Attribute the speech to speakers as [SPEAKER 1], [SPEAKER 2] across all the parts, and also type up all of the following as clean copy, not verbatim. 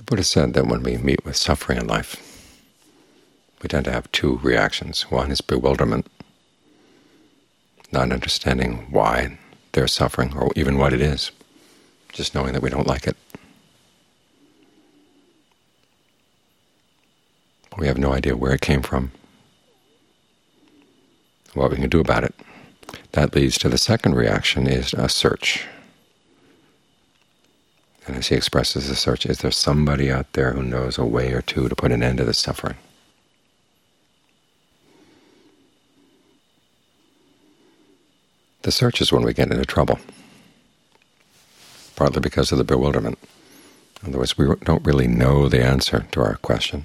[SPEAKER 1] Buddha said that when we meet with suffering in life, we tend to have two reactions. One is bewilderment, not understanding why they're suffering or even what it is, just knowing that we don't like it. We have no idea where it came from, what we can do about it. That leads to the second reaction, is a search. And as he expresses the search, is there somebody out there who knows a way or two to put an end to this suffering? The search is when we get into trouble, partly because of the bewilderment. In other words, we don't really know the answer to our question.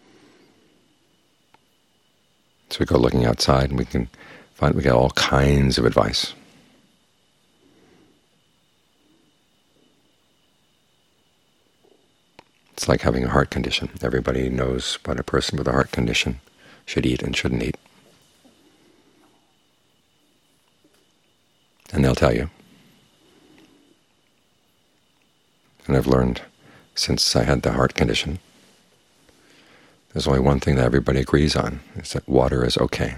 [SPEAKER 1] So we go looking outside and we can find we get all kinds of advice. It's like having a heart condition. Everybody knows what a person with a heart condition should eat and shouldn't eat. And they'll tell you. And I've learned since I had the heart condition, there's only one thing that everybody agrees on, is that water is okay.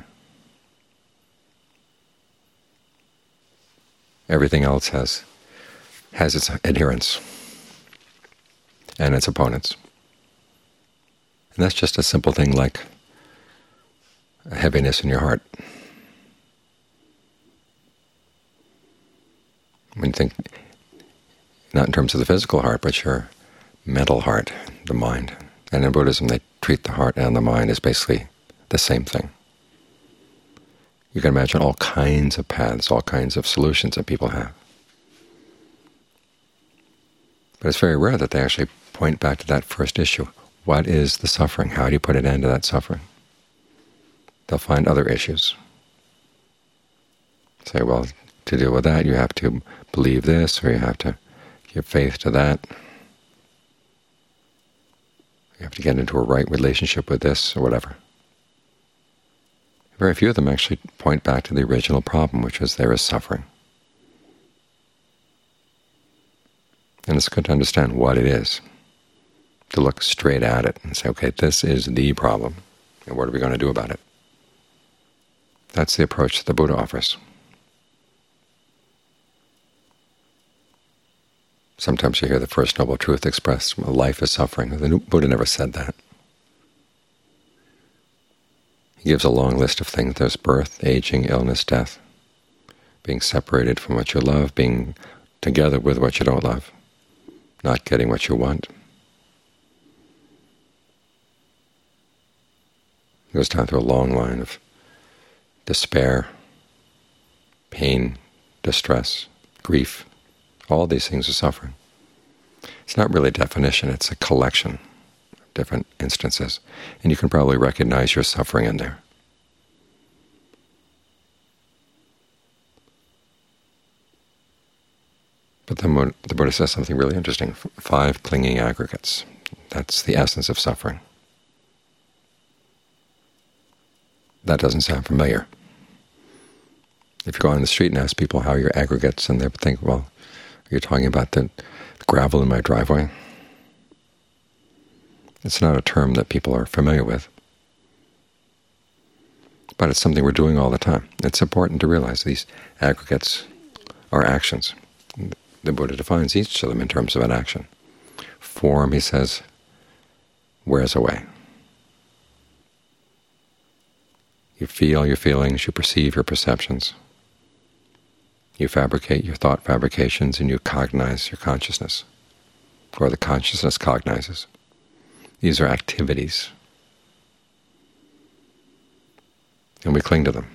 [SPEAKER 1] Everything else has its adherents and its opponents. And that's just a simple thing like a heaviness in your heart. When you think, not in terms of the physical heart, but your mental heart, the mind. And in Buddhism, they treat the heart and the mind as basically the same thing. You can imagine all kinds of paths, all kinds of solutions that people have. But it's very rare that they actually point back to that first issue. What is the suffering? How do you put an end to that suffering? They'll find other issues. Say, well, to deal with that, you have to believe this, or you have to give faith to that. You have to get into a right relationship with this, or whatever. Very few of them actually point back to the original problem, which is there is suffering. And it's good to understand what it is, to look straight at it and say, okay, this is the problem, and what are we going to do about it? That's the approach that the Buddha offers. Sometimes you hear the First Noble Truth expressed, well, life is suffering. The Buddha never said that. He gives a long list of things. There's birth, aging, illness, death, being separated from what you love, being together with what you don't love, not getting what you want. It goes down through a long line of despair, pain, distress, grief. All these things are suffering. It's not really a definition, it's a collection of different instances. And you can probably recognize your suffering in there. But then the Buddha says something really interesting. 5 clinging aggregates. That's the essence of suffering. That doesn't sound familiar. If you go on the street and ask people how your aggregates, and they would think, well, you're talking about the gravel in my driveway. It's not a term that people are familiar with, but it's something we're doing all the time. It's important to realize these aggregates are actions. The Buddha defines each of them in terms of an action. Form, he says, wears away. You feel your feelings, you perceive your perceptions. You fabricate your thought fabrications, and you cognize your consciousness, or the consciousness cognizes. These are activities, and we cling to them,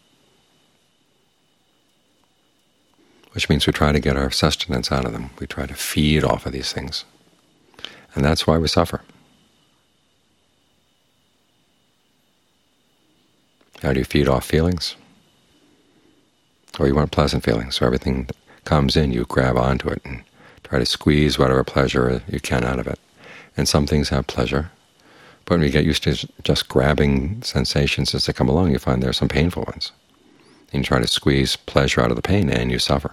[SPEAKER 1] which means we try to get our sustenance out of them. We try to feed off of these things, and that's why we suffer. How do you feed off feelings? Or you want pleasant feelings, so everything that comes in, you grab onto it and try to squeeze whatever pleasure you can out of it. And some things have pleasure, but when you get used to just grabbing sensations as they come along, you find there are some painful ones. And you try to squeeze pleasure out of the pain, and you suffer.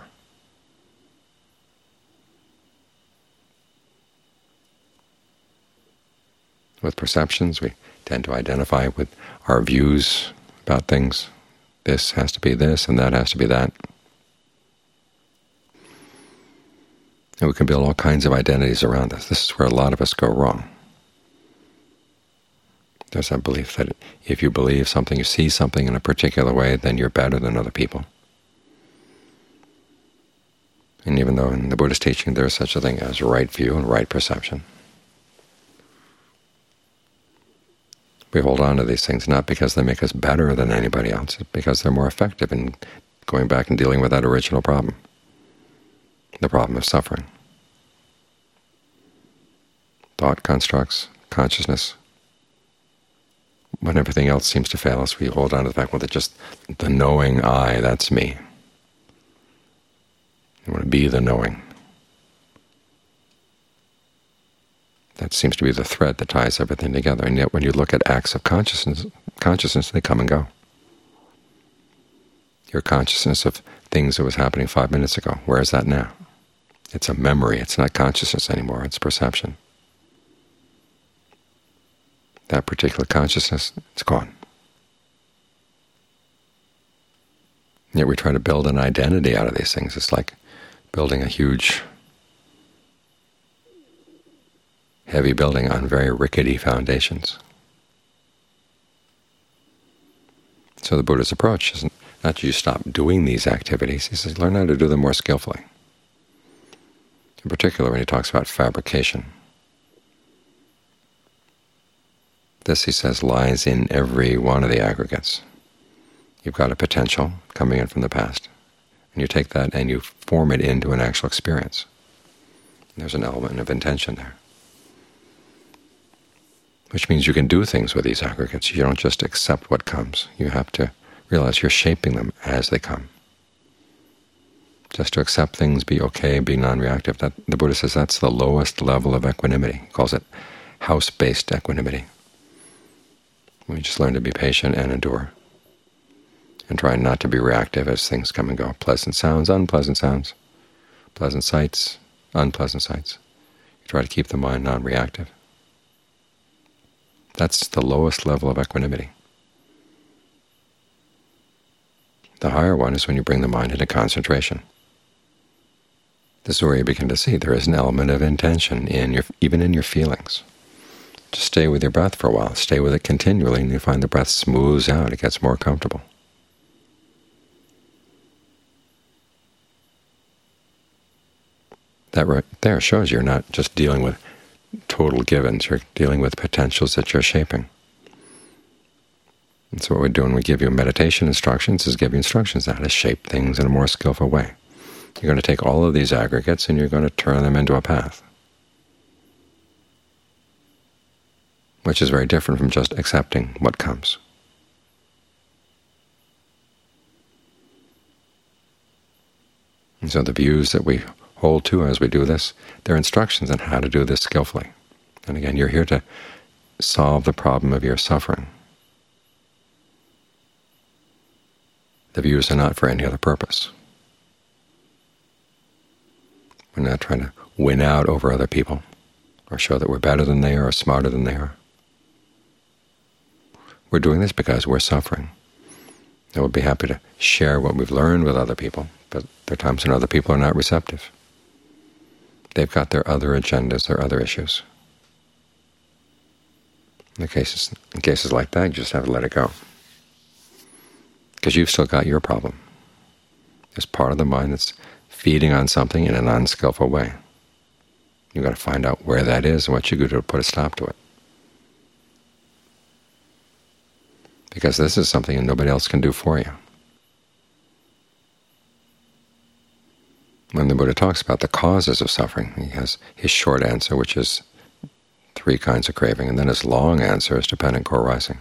[SPEAKER 1] with perceptions. We tend to identify with our views about things. This has to be this, and that has to be that. And we can build all kinds of identities around this. This is where a lot of us go wrong. There's that belief that if you believe something, you see something in a particular way, then you're better than other people. And even though in the Buddhist teaching there is such a thing as right view and right perception, we hold on to these things not because they make us better than anybody else, but because they're more effective in going back and dealing with that original problem, the problem of suffering. Thought constructs, consciousness. When everything else seems to fail us, we hold on to the fact, well, that just the knowing I, that's me. I want to be the knowing. That seems to be the thread that ties everything together. And yet when you look at acts of consciousness, they come and go. Your consciousness of things that was happening 5 minutes ago, where is that now? It's a memory. It's not consciousness anymore. It's perception. That particular consciousness, it's gone. Yet we try to build an identity out of these things. It's like building a huge, heavy building on very rickety foundations. So the Buddha's approach isn't not that you stop doing these activities. He says learn how to do them more skillfully. In particular, when he talks about fabrication. This, he says, lies in every one of the aggregates. You've got a potential coming in from the past, and you take that and you form it into an actual experience. There's an element of intention there, which means you can do things with these aggregates. You don't just accept what comes. You have to realize you're shaping them as they come. Just to accept things, be okay, be non-reactive, that the Buddha says that's the lowest level of equanimity. He calls it house-based equanimity. We just learn to be patient and endure, and try not to be reactive as things come and go. Pleasant sounds, unpleasant sounds, pleasant sights, unpleasant sights. You try to keep the mind non-reactive. That's the lowest level of equanimity. The higher one is when you bring the mind into concentration. This is where you begin to see there is an element of intention even in your feelings. Just stay with your breath for a while. Stay with it continually, and you find the breath smooths out. It gets more comfortable. That right there shows you're not just dealing with total givens. You're dealing with potentials that you're shaping. And so what we do when we give you meditation instructions is give you instructions on how to shape things in a more skillful way. You're going to take all of these aggregates and you're going to turn them into a path, which is very different from just accepting what comes. And so the views that we hold to as we do this, they're instructions on how to do this skillfully. And again, you're here to solve the problem of your suffering. The views are not for any other purpose. We're not trying to win out over other people or show that we're better than they are or smarter than they are. We're doing this because we're suffering. And we'll be happy to share what we've learned with other people, but there are times when other people are not receptive. They've got their other agendas, their other issues. In cases like that, you just have to let it go, because you've still got your problem. There's part of the mind that's feeding on something in an unskillful way. You've got to find out where that is and what you do to put a stop to it. Because this is something that nobody else can do for you. When the Buddha talks about the causes of suffering, he has his short answer, which is 3 kinds of craving, and then his long answer is dependent co-arising.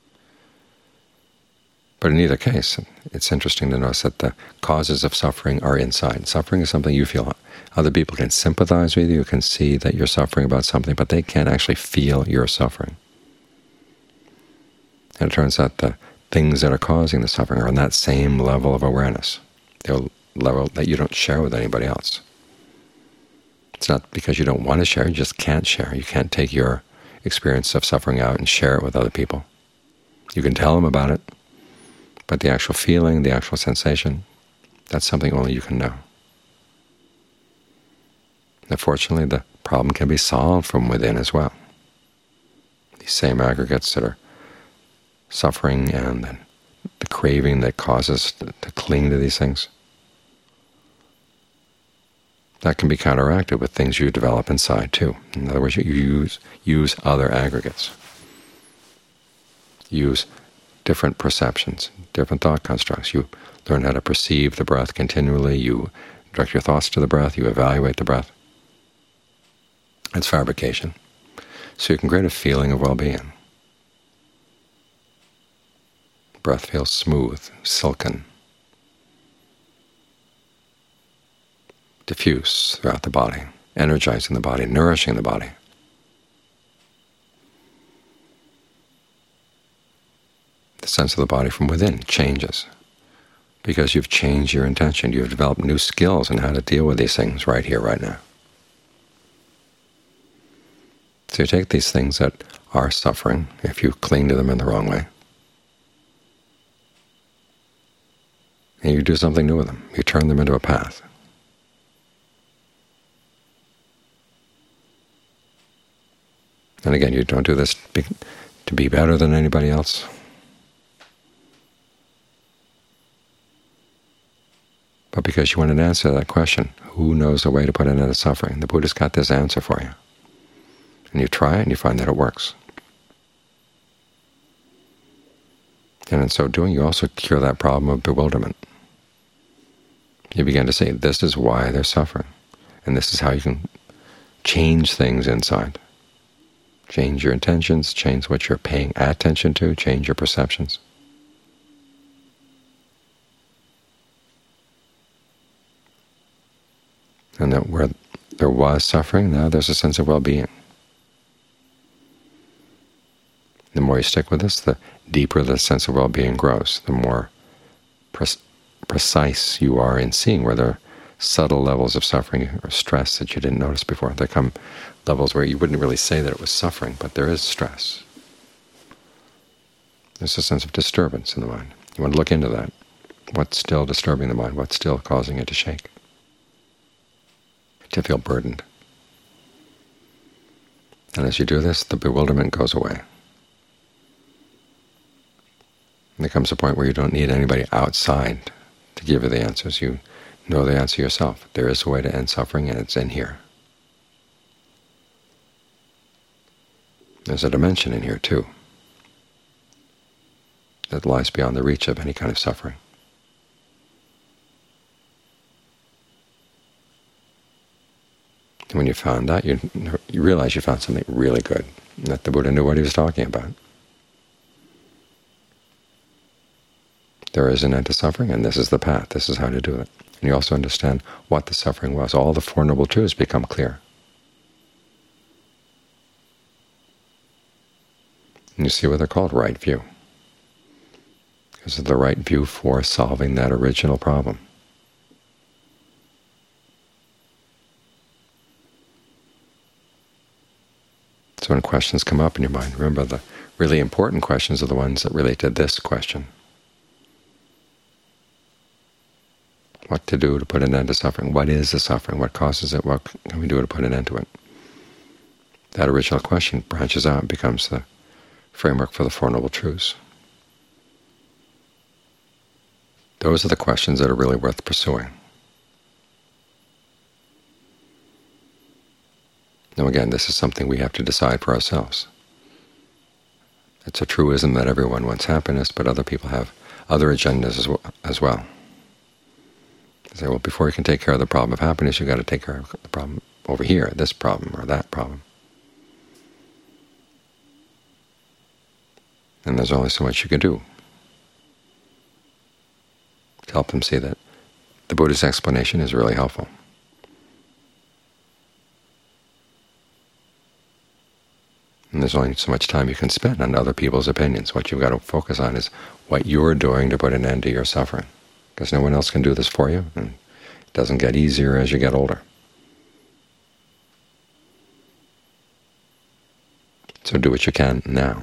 [SPEAKER 1] But in either case, it's interesting to notice that the causes of suffering are inside. Suffering is something you feel. Other people can sympathize with you, can see that you're suffering about something, but they can't actually feel your suffering. And it turns out the things that are causing the suffering are on that same level of awareness. They're a level that you don't share with anybody else. It's not because you don't want to share, you just can't share. You can't take your experience of suffering out and share it with other people. You can tell them about it, but the actual feeling, the actual sensation, that's something only you can know. Unfortunately, the problem can be solved from within as well. These same aggregates that are suffering and then the craving that causes to cling to these things, that can be counteracted with things you develop inside too. In other words, you use other aggregates. Use different perceptions, different thought constructs. You learn how to perceive the breath continually. You direct your thoughts to the breath. You evaluate the breath. It's fabrication. So you can create a feeling of well-being. Breath feels smooth, silken, diffuse throughout the body, energizing the body, nourishing the body. The sense of the body from within changes because you've changed your intention. You've developed new skills in how to deal with these things right here, right now. So you take these things that are suffering, if you cling to them in the wrong way, and you do something new with them. You turn them into a path. And again, you don't do this to be better than anybody else. But because you want an answer to that question, who knows the way to put an end to suffering? The Buddha's got this answer for you. And you try it and you find that it works. And in so doing, you also cure that problem of bewilderment. You begin to say, this is why they're suffering, and this is how you can change things inside. Change your intentions, change what you're paying attention to, change your perceptions. And that where there was suffering, now there's a sense of well-being. The more you stick with this, the deeper the sense of well-being grows, the more precise you are in seeing where there are subtle levels of suffering or stress that you didn't notice before. There come levels where you wouldn't really say that it was suffering, but there is stress. There's a sense of disturbance in the mind. You want to look into that. What's still disturbing the mind? What's still causing it to shake, to feel burdened? And as you do this, the bewilderment goes away. And there comes a point where you don't need anybody outside to give you the answers. You know the answer yourself. There is a way to end suffering, and it's in here. There's a dimension in here, too, that lies beyond the reach of any kind of suffering. And when you found that, you realize you found something really good, and that the Buddha knew what he was talking about. There is an end to suffering, and this is the path. This is how to do it. And you also understand what the suffering was. All the Four Noble Truths become clear. And you see what they're called, right view. Because of the right view for solving that original problem. So when questions come up in your mind, remember the really important questions are the ones that relate to this question. What to do to put an end to suffering? What is the suffering? What causes it? What can we do to put an end to it? That original question branches out and becomes the framework for the Four Noble Truths. Those are the questions that are really worth pursuing. Now again, this is something we have to decide for ourselves. It's a truism that everyone wants happiness, but other people have other agendas as well. They say, well, before you can take care of the problem of happiness, you've got to take care of the problem over here, this problem or that problem. And there's only so much you can do to help them see that the Buddha's explanation is really helpful. And there's only so much time you can spend on other people's opinions. What you've got to focus on is what you're doing to put an end to your suffering. Because no one else can do this for you, and it doesn't get easier as you get older. So do what you can now.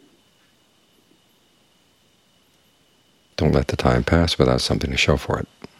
[SPEAKER 1] Don't let the time pass without something to show for it.